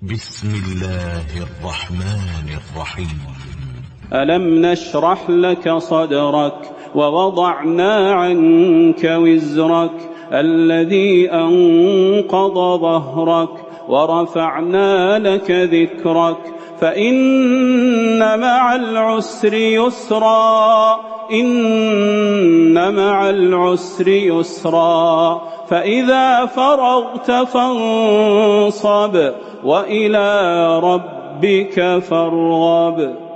بسم الله الرحمن الرحيم. ألم نشرح لك صدرك ووضعنا عنك وزرك الذي أنقض ظهرك ورفعنا لك ذكرك فإن مع العسر يسرا إن مع العسر يسرا فإذا فرغت فانصب وإلى ربك فارغب.